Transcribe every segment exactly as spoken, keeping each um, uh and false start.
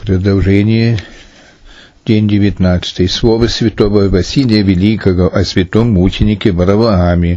Продолжение, день девятнадцатый. Слово святого Василия Великого о святом мученике Варлааме.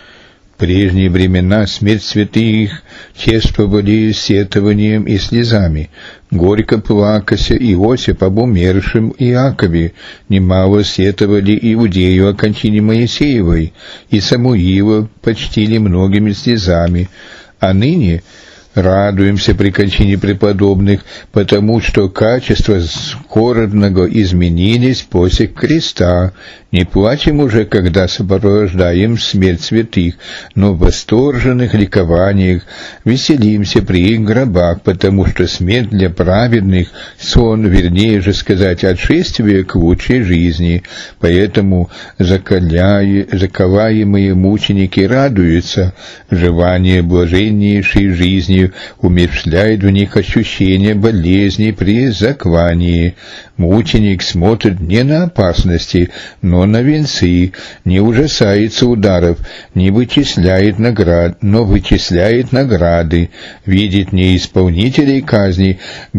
В прежние времена смерть святых чествовали сетованием и слезами. Горько плакася Иосиф об умершем Иакове, немало сетовали Иудею о кончине Моисеевой, и Самуила почтили многими слезами. А ныне радуемся при кончине преподобных, потому что качества скорбного изменились после креста. Не плачем уже, когда сопровождаем смерть святых, но в восторженных ликованиях веселимся при их гробах, потому что смерть для праведных — сон, вернее же сказать, отшествие к лучшей жизни. Поэтому закаляя, заковаемые мученики радуются, желание блаженнейшей жизни умерщвляет в них ощущение болезни при заклании. Мученик смотрит не на опасности, но на венцы, не ужасается ударов, не вычисляет наград, но вычисляет награды, видит не исполнителей казни,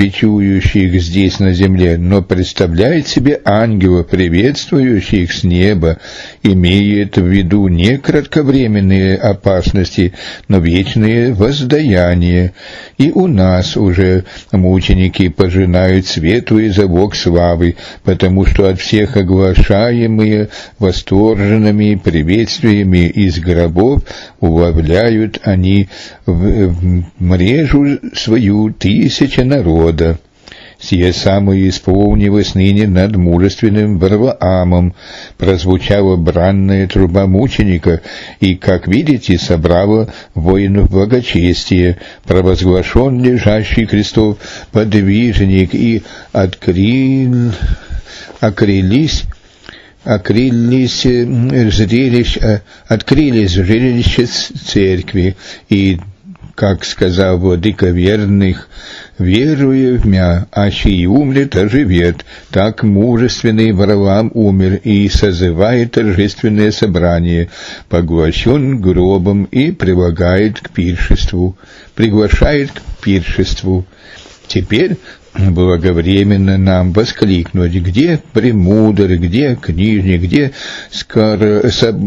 бичующих здесь на земле, но представляет себе ангелов, приветствующих с неба, имеет в виду не кратковременные опасности, но вечные воздаяния. И у нас уже мученики пожинают светлый зовок славы, потому что от всех оглашаемые восторженными приветствиями из гробов уловляют они в, в мрежу свою тысячи народа. Сие самое исполнилось ныне над мужественным Варлаамом. Прозвучала бранная труба мученика, и, как видите, собрала воинов благочестие. Провозглашен лежащий крестов подвижник, и открыл, окрылись Открылись зрелищ, открылись зрелища церкви, и, как сказал владыка верных, веруя в мя, аще и умрет, оживет. Так мужественный Варлаам умер и созывает торжественное собрание, поглощен гробом и прилагает к пиршеству, приглашает к пиршеству. Теперь благовременно нам воскликнуть: где премудрый, где книжник, где скоро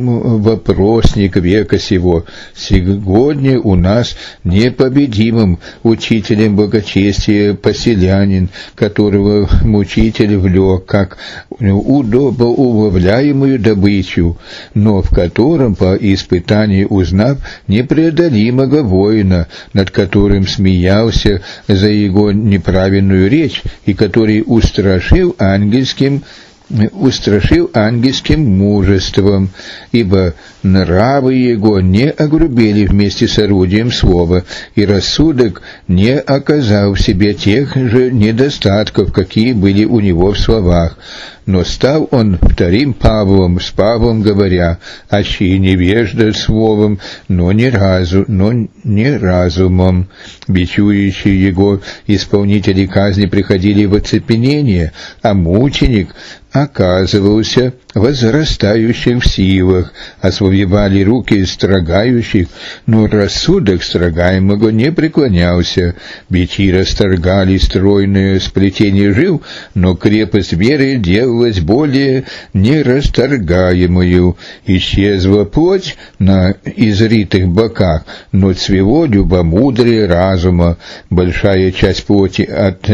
вопросник века сего? Сегодня у нас непобедимым учителем благочестия поселянин, которого мучитель влек как удобно уловляемую добычу, но в котором, по испытанию узнав непреодолимого воина, над которым смеялся за его неправильную речь, и который устрашил ангельским устрашил ангельским мужеством, ибо нравы его не огрубели вместе с орудием слова, и рассудок не оказал в себе тех же недостатков, какие были у него в словах. Но стал он вторым Павлом, с Павлом говоря: «Аще невежда словом, но не, разу, но не разумом». Бичующие его исполнители казни приходили в оцепенение, а мученик оказывался возрастающим в силах, освобождали руки строгающих, но рассудок строгаемого не преклонялся. Бичи расторгали стройное сплетение жил, но крепость веры делалась более нерасторгаемою. Исчезла плоть на изритых боках, но цвело любомудрие разума. Большая часть плоти от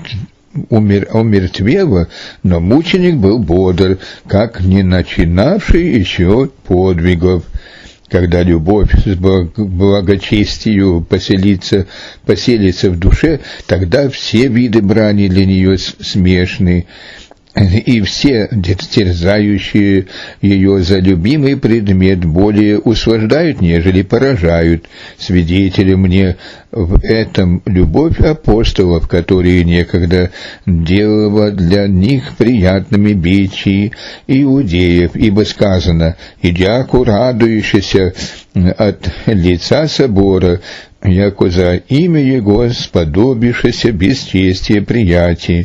Умер, умертвела, но мученик был бодр, как не начинавший еще подвигов. Когда любовь с благочестию поселится, поселится в душе, тогда все виды брани для нее смешны, и все терзающие ее за любимый предмет более услаждают, нежели поражают. Свидетелем мне в этом любовь апостолов, которые некогда делала для них приятными бичи иудеев, ибо сказано: «Идяку радующийся от лица собора, яко за имя Его сподобившееся бесчестие приятий».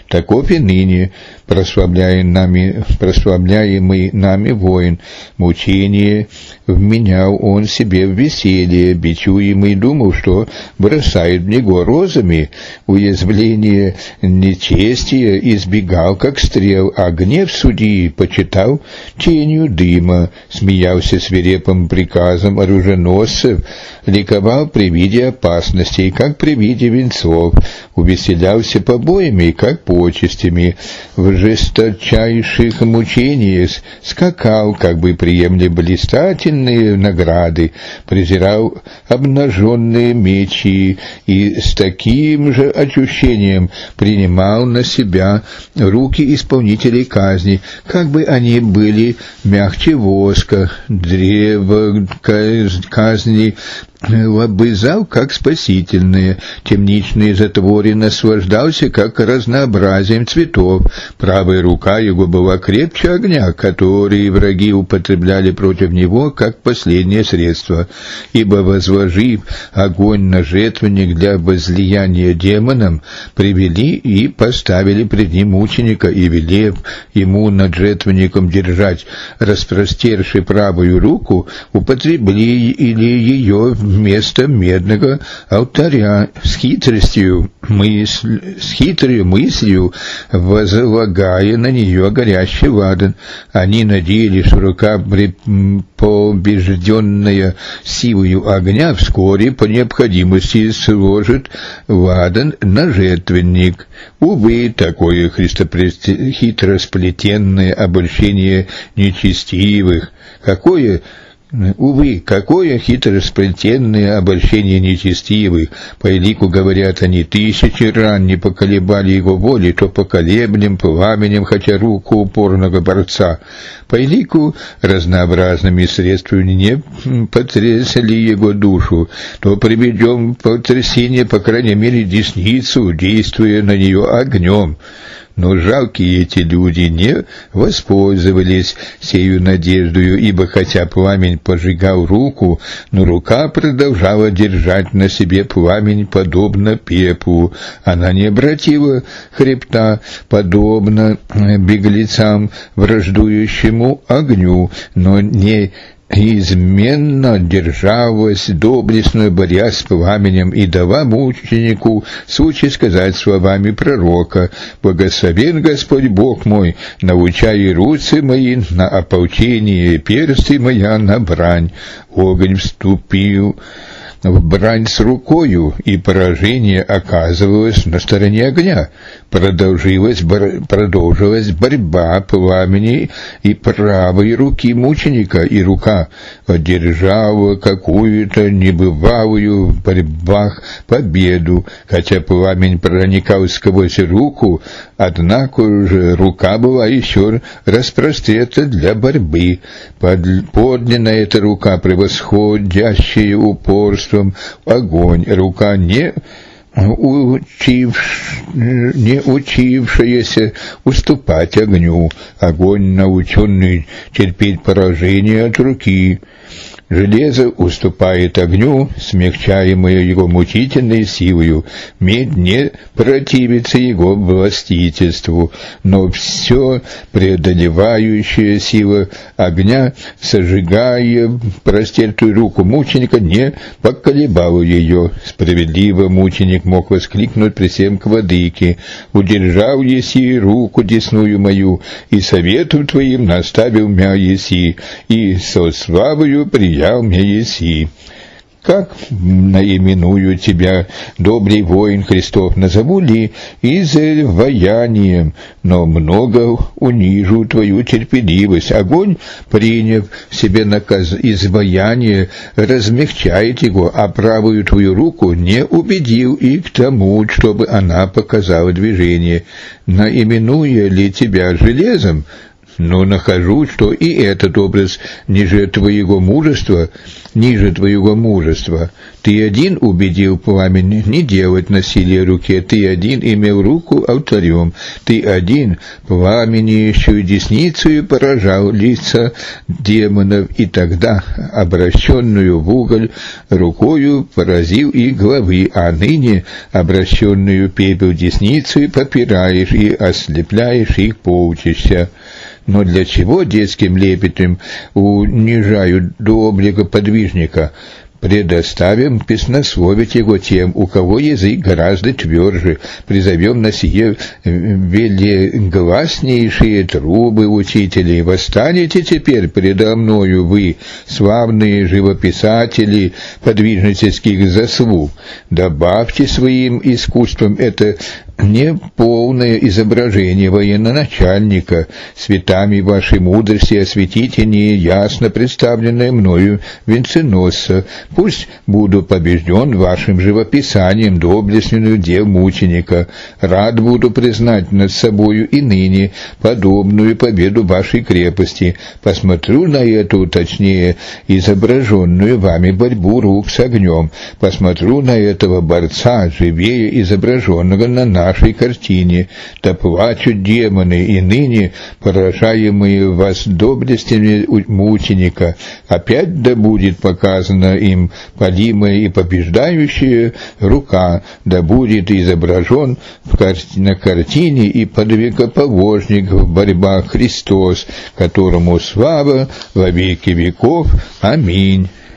таков и ныне прославляем нами, прославляемый нами воин. Мучение вменял он себе в веселье, бичуемый думал, что бросает в него розами, уязвление нечестия избегал, как стрел, а гнев судьи почитал тенью дыма, смеялся свирепым приказом оруженосцев, ликовал при виде опасностей, как при виде венцов, увеселялся побоями, как почестями, в жесточайших мучениях скакал, как бы приемля блистательные награды, презирал обнаженные мечи и с таким же ощущением принимал на себя руки исполнителей казни, как бы они были мягче воска, древо казни лобызал, как спасительные, темничные затворы наслаждался, как разнообразием цветов. Правая рука его была крепче огня, который враги употребляли против него, как последнее средство, ибо, возложив огонь на жертвенник для возлияния демонам, привели и поставили пред ним мученика, и, велев ему над жертвенником держать распростерши правую руку, употребили или ее вместо медного алтаря с хитростью, мысль, с хитрой мыслью, возлагая на нее горящий ладан. Они надеялись, что рука, побежденная силою огня, вскоре по необходимости сложит ладан на жертвенник. Увы, такое хитросплетенное обольщение нечестивых, какое Увы, какое хитросплетенное обольщение нечестивых! По элику, говорят они, тысячи ран не поколебали его воли, то поколеблем пламенем, хотя руку упорного борца. По элику разнообразными средствами не потрясли его душу, то приведем в потрясение, по крайней мере, десницу, действуя на нее огнем. Но жалкие эти люди не воспользовались сею надеждою, ибо хотя пламень пожигал руку, но рука продолжала держать на себе пламень, подобно пеплу. Она не обратила хребта, подобно беглецам, враждующему огню, но не изменно держалась, доблестно борясь с пламенем, и дала мученику случай сказать словами пророка: «Благословен Господь Бог мой, научай руцы мои на ополчение, персты моя на брань». Огонь вступил в брань с рукою, и поражение оказывалось на стороне огня. Продолжилась, бор... продолжилась борьба пламени и правой руки мученика, и рука одержала какую-то небывалую в борьбах победу. Хотя пламень проникал сквозь руку, однако же рука была еще распростерта для борьбы. Под... Поднята эта рука, превосходящая упорством огонь, рука не Учив... не учившаяся уступать огню, огонь, наученный терпеть поражение от руки. Железо уступает огню, смягчаемое его мучительной силою, медь не противится его властительству, но все преодолевающая сила огня, сожигая простертую руку мученика, не поколебала ее. Справедливо мученик мог воскликнуть при всем к владыке: «Удержал еси руку десную мою, и советом твоим наставил мя еси, и со славою приятель я мне еси». Как наименую тебя, добрый воин Христов, назову ли изваянием, но много унижу твою терпеливость. Огонь, приняв в себе наказ изваяние, размягчает его, а правую твою руку не убедил и к тому, чтобы она показала движение. Наименуя ли тебя железом, но нахожу, что и этот образ ниже твоего мужества, ниже твоего мужества. Ты один убедил пламень не делать насилие руке, ты один имел руку алтарем, ты один пламенеющую десницею поражал лица демонов, и тогда, обращенную в уголь, рукою поразил их главы, а ныне, обращенную пепел десницею, попираешь и ослепляешь их, поучишься. Но для чего детским лепетом унижают до облика подвижника? Предоставим песнословить его тем, у кого язык гораздо тверже, призовем на сие велегласнейшие трубы учителей. Восстанете теперь предо мною вы, славные живописатели подвижнических заслуг, добавьте своим искусством это неполное изображение военачальника, цветами вашей мудрости осветите неясно представленное мною венценосца. Пусть буду побежден вашим живописанием доблестную дел мученика. Рад буду признать над собою и ныне подобную победу вашей крепости. Посмотрю на эту, точнее, изображенную вами борьбу рук с огнем. Посмотрю на этого борца, живее изображенного на нашей картине. Да плачут демоны, и ныне поражаемые вас доблестями мученика. Опять да будет показано им подимая и побеждающая рука, да будет изображен в кар... на картине и подвиgoповожник в борьбах Христос, которому слава во веки веков. Аминь.